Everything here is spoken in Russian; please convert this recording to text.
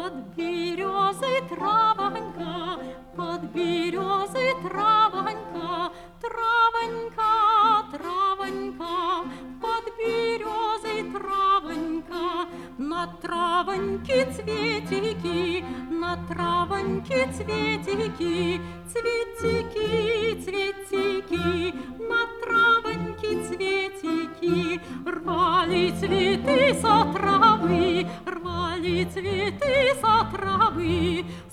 Под березой травонька, под березой травонька, травонька, травонька, под березой травонька. На травоньке цветики, на травоньке цветики, цветики, цветики, на травоньке цветики. Рвали цветы со травы, рвали цветы со травы,